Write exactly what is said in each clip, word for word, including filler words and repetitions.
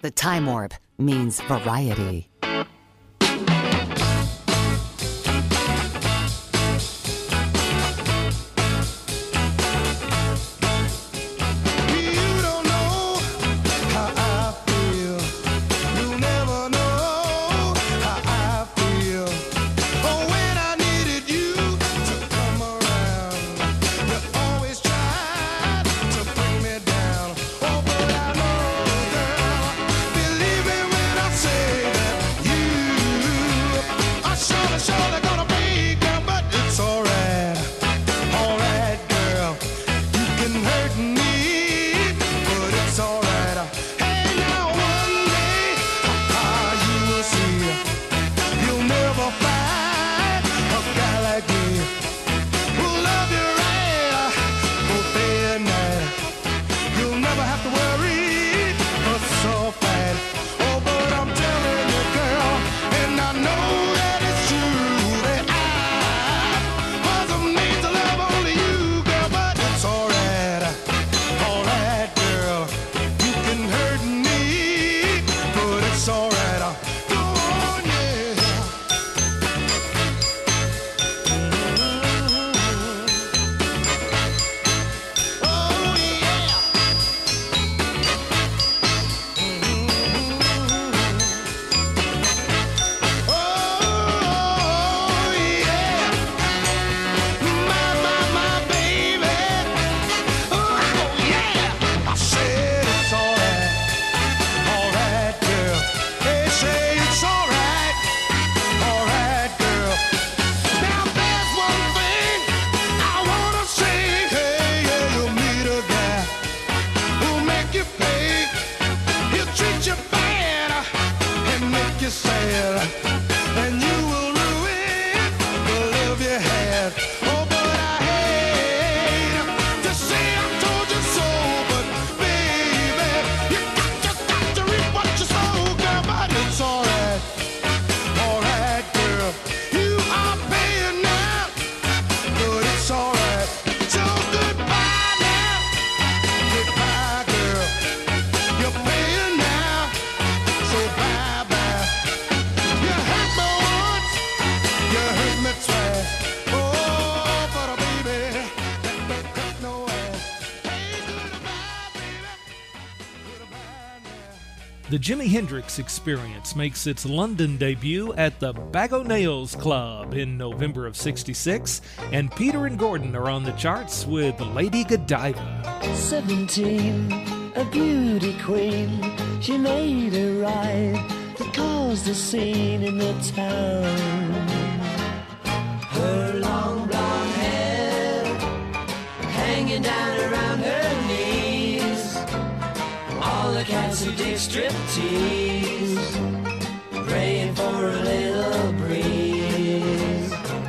The Time Warp means variety. The Jimi Hendrix Experience makes its London debut at the Bag O' Nails Club in November of sixty-six, and Peter and Gordon are on the charts with Lady Godiva. Seventeen, a beauty queen, she made a ride that caused a scene in the town. Her long blonde hair hanging down around her knees, all the cats who did striptease, praying for a little breeze.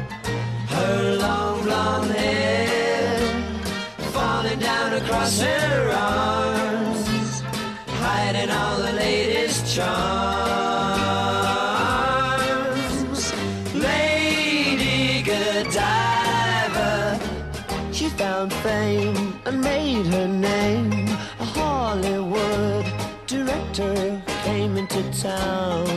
Her long blonde hair falling down across her arms, hiding all the latest charms. Lady Godiva, she found fame and made her name. A Hollywood director came into town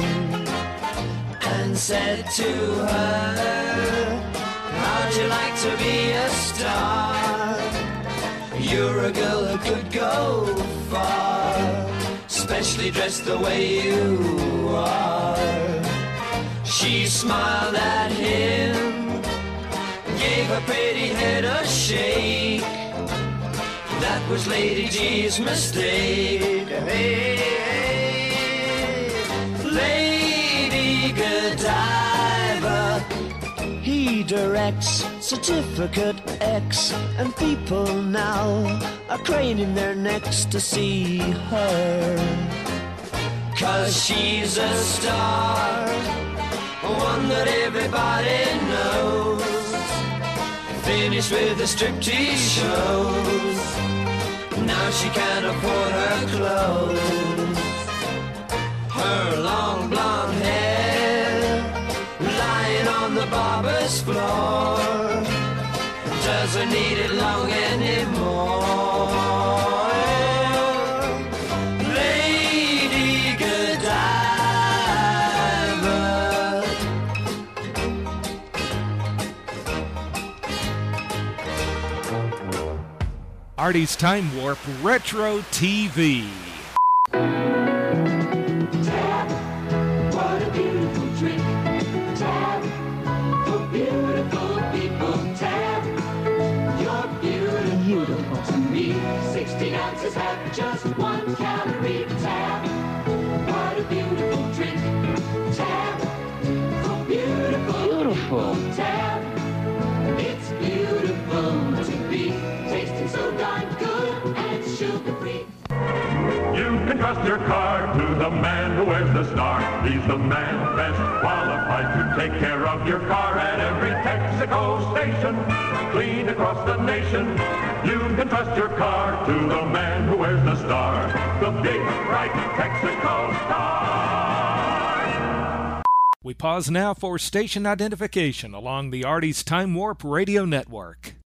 and said to her, how'd you like to be a star? You're a girl who could go far, especially dressed the way you are. She smiled at him, gave her pretty head a shake. That was Lady G's mistake. Hey, hey, Lady Godiva. He directs Certificate X, and people now are craning their necks to see her. 'Cause she's a star, one that everybody knows. Finished with the striptease shows, now she can't afford her clothes. Her long blonde hair lying on the barber's floor doesn't need it long anymore. Lady Artie's Time Warp Retro T V. Tab, what a beautiful drink. Tab, for beautiful people. Tab, you're beautiful, beautiful to me. sixteen ounces have just one calorie. Tab, what a beautiful drink. Tab, for beautiful, beautiful. Tab, it's beautiful to be. Tasting so darn good and sugar-free. You can trust your car to the man who wears the star. He's the man best qualified to take care of your car at every Texaco station, clean across the nation. You can trust your car to the man who wears the star, the big, bright Texaco star. We pause now for station identification along the Artie's Time Warp Radio Network.